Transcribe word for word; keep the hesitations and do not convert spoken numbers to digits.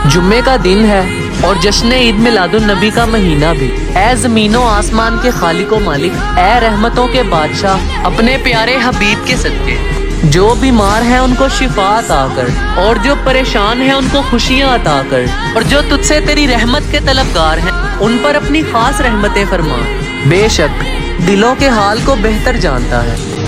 जुम्मे का दिन है और जश्न ईद मिलादुन नबी का महीना भी। ए ज़मीनो आसमान के खालिको मालिक, ए रहमतों के बादशाह, अपने प्यारे हबीब के सदके जो बीमार हैं उनको शिफा अता कर, और जो परेशान हैं उनको खुशियाँ अता कर, और जो तुझसे तेरी रहमत के तलबगार हैं उन पर अपनी खास रहमतें फरमा। बेशक दिलों के हाल को बेहतर जानता है।